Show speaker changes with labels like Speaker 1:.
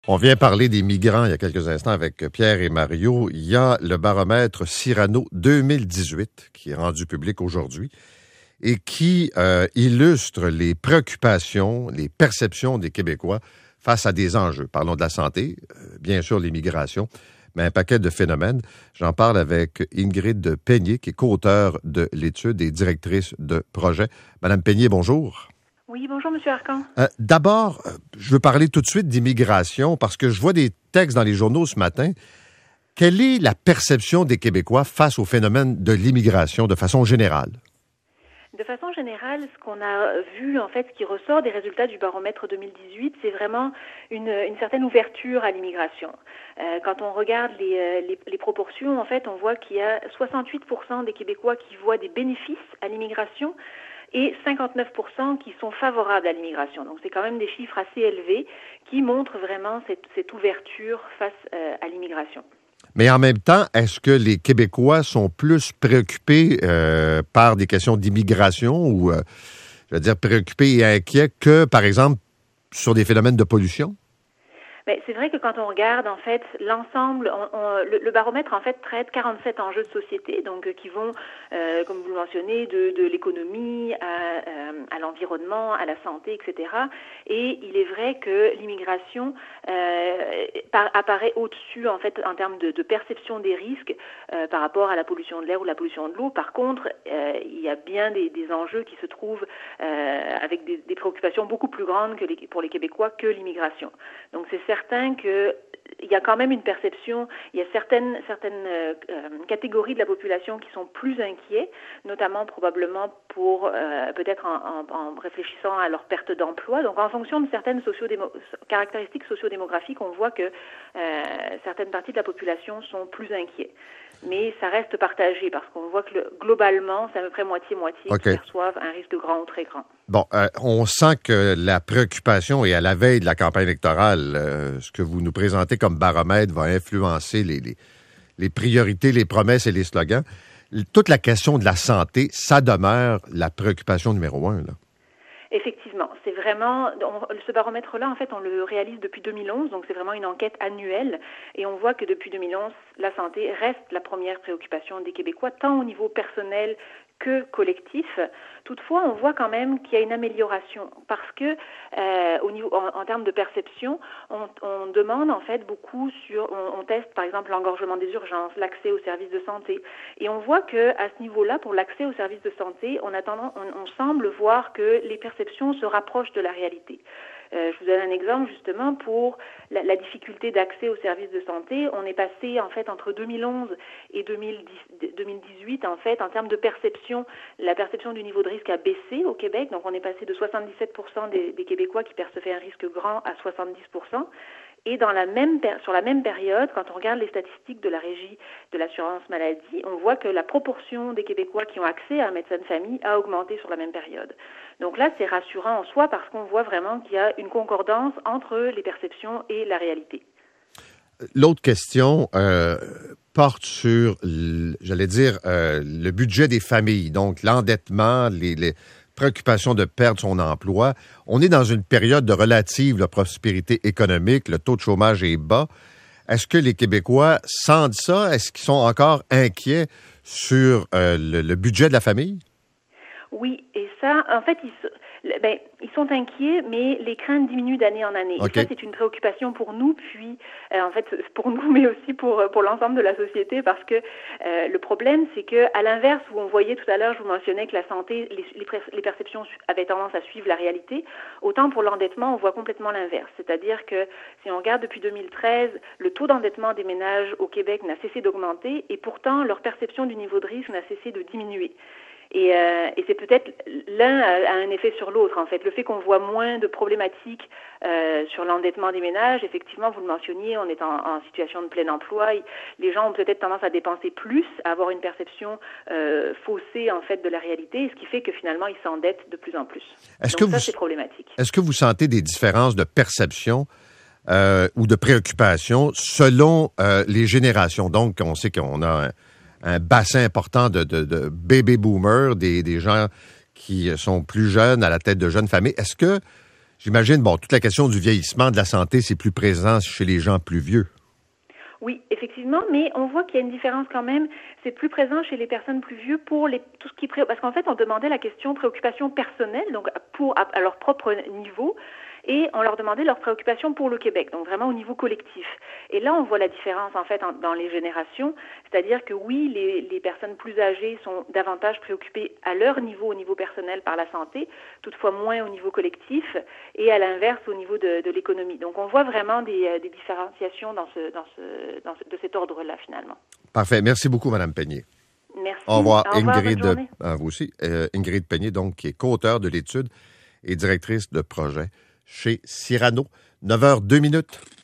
Speaker 1: On vient parler des migrants il y a quelques instants avec Pierre et Mario. Il y a le baromètre Cyrano 2018 qui est rendu public aujourd'hui et qui illustre les préoccupations, les perceptions des Québécois face à des enjeux. Parlons de la santé, bien sûr l'immigration, mais un paquet de phénomènes. J'en parle avec Ingrid Peigné, qui est co-auteure de l'étude et directrice de projet. Madame Peigné, bonjour.
Speaker 2: Oui, bonjour, M. Arcan.
Speaker 1: D'abord, je veux parler tout de suite d'immigration parce que je vois des textes dans les journaux ce matin. Quelle est la perception des Québécois face au phénomène de l'immigration de façon générale?
Speaker 2: De façon générale, ce qu'on a vu, en fait, ce qui ressort des résultats du baromètre 2018, c'est vraiment une certaine ouverture à l'immigration. Quand on regarde les proportions, en fait, on voit qu'il y a 68% des Québécois qui voient des bénéfices à l'immigration et 59% qui sont favorables à l'immigration. Donc, c'est quand même des chiffres assez élevés qui montrent vraiment cette ouverture face à l'immigration.
Speaker 1: Mais en même temps, est-ce que les Québécois sont plus préoccupés par des questions d'immigration ou, je veux dire, préoccupés et inquiets que, par exemple, sur des phénomènes de pollution?
Speaker 2: Mais c'est vrai que quand on regarde, en fait, l'ensemble, le baromètre, en fait, traite 47 enjeux de société, donc qui vont, comme vous le mentionnez, de l'économie à l'environnement, à la santé, etc. Et il est vrai que l'immigration apparaît au-dessus, en fait, en termes de perception des risques par rapport à la pollution de l'air ou la pollution de l'eau. Par contre, il y a bien des enjeux qui se trouvent avec des préoccupations beaucoup plus grandes pour les Québécois que l'immigration. Donc, c'est certain qu'il y a quand même une perception, il y a certaines catégories de la population qui sont plus inquiets, notamment probablement pour peut-être en réfléchissant à leur perte d'emploi. Donc en fonction de certaines caractéristiques sociodémographiques, on voit que certaines parties de la population sont plus inquiets. Mais ça reste partagé parce qu'on voit que globalement, c'est à peu près moitié-moitié qui perçoivent un risque grand ou très grand.
Speaker 1: Bon, on sent que la préoccupation et à la veille de la campagne électorale, ce que vous nous présentez comme baromètre va influencer les priorités, les promesses et les slogans. Toute la question de la santé, ça demeure la préoccupation numéro 1, là.
Speaker 2: Effectivement, c'est vraiment ce baromètre-là, en fait, on le réalise depuis 2011, donc c'est vraiment une enquête annuelle, et on voit que depuis 2011, la santé reste la première préoccupation des Québécois, tant au niveau personnel que collectif. Toutefois, on voit quand même qu'il y a une amélioration parce que en termes de perception, on demande en fait beaucoup on teste par exemple l'engorgement des urgences, l'accès aux services de santé, et on voit que à ce niveau-là, pour l'accès aux services de santé, on semble voir que les perceptions se rapprochent de la réalité. Je vous donne un exemple justement pour la difficulté d'accès aux services de santé. On est passé en fait entre 2011 et 2018 en fait en termes de perception, la perception du niveau de risque a baissé au Québec. Donc on est passé de 77% des Québécois qui percevaient un risque grand à 70%. Et sur la même période, quand on regarde les statistiques de la Régie de l'assurance maladie, on voit que la proportion des Québécois qui ont accès à un médecin de famille a augmenté sur la même période. Donc là, c'est rassurant en soi parce qu'on voit vraiment qu'il y a une concordance entre les perceptions et la réalité.
Speaker 1: L'autre question porte sur, le budget des familles, donc l'endettement, les préoccupation de perdre son emploi. On est dans une période de relative prospérité économique. Le taux de chômage est bas. Est-ce que les Québécois sentent ça? Est-ce qu'ils sont encore inquiets sur le budget de la famille?
Speaker 2: Oui, et ça, en fait, ils sont inquiets, mais les craintes diminuent d'année en année. Okay. Et ça, c'est une préoccupation pour nous, puis en fait, pour nous, mais aussi pour l'ensemble de la société, parce que le problème, c'est que à l'inverse, où on voyait tout à l'heure, je vous mentionnais que la santé, les perceptions avaient tendance à suivre la réalité, autant pour l'endettement, on voit complètement l'inverse. C'est-à-dire que si on regarde depuis 2013, le taux d'endettement des ménages au Québec n'a cessé d'augmenter, et pourtant, leur perception du niveau de risque n'a cessé de diminuer. Et c'est peut-être l'un a un effet sur l'autre, en fait. Le fait qu'on voit moins de problématiques sur l'endettement des ménages, effectivement, vous le mentionniez, on est en situation de plein emploi. Les gens ont peut-être tendance à dépenser plus, à avoir une perception faussée, en fait, de la réalité, ce qui fait que finalement, ils s'endettent de plus en plus. C'est problématique.
Speaker 1: Est-ce que vous sentez des différences de perception ou de préoccupation selon les générations? Donc, on sait qu'on a un bassin important de baby boomers, des gens qui sont plus jeunes, à la tête de jeunes familles. Est-ce que J'imagine, bon, toute la question du vieillissement, de la santé, c'est plus présent chez les gens plus vieux.
Speaker 2: Oui, effectivement, mais on voit qu'il y a une différence quand même. C'est plus présent chez les personnes plus vieux pour tout ce qui parce qu'en fait, on demandait la question préoccupation personnelle, donc à leur propre niveau, et on leur demandait leurs préoccupations pour le Québec, donc vraiment au niveau collectif. Et là, on voit la différence en fait dans les générations, c'est-à-dire que oui, les personnes plus âgées sont davantage préoccupées à leur niveau, au niveau personnel par la santé, toutefois moins au niveau collectif, et à l'inverse au niveau de l'économie. Donc on voit vraiment des différenciations de cet ordre-là finalement.
Speaker 1: Parfait. Merci beaucoup, Mme Peigné.
Speaker 2: Merci.
Speaker 1: Au revoir,
Speaker 2: Ingrid.
Speaker 1: Ingrid. Vous aussi. Ingrid Peigné, donc, qui est co-auteure de l'étude et directrice de projet chez Cyrano. 9h02.